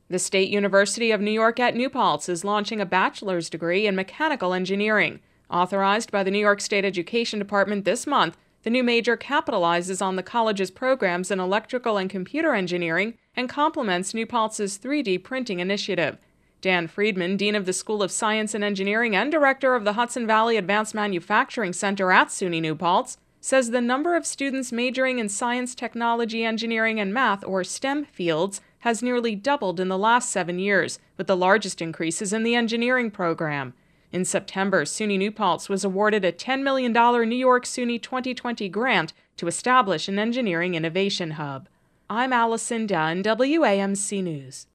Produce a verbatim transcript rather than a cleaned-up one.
The State University of New York at New Paltz is launching a bachelor's degree in mechanical engineering. Authorized by the New York State Education Department this month, the new major capitalizes on the college's programs in electrical and computer engineering and complements New Paltz's three D printing initiative. Dan Friedman, Dean of the School of Science and Engineering and Director of the Hudson Valley Advanced Manufacturing Center at SUNY New Paltz, says the number of students majoring in science, technology, engineering, and math, or STEM fields, has nearly doubled in the last seven years, with the largest increases in the engineering program. In September, SUNY New Paltz was awarded a ten million dollars New York SUNY twenty twenty grant to establish an engineering innovation hub. I'm Allison Dunn, W A M C News.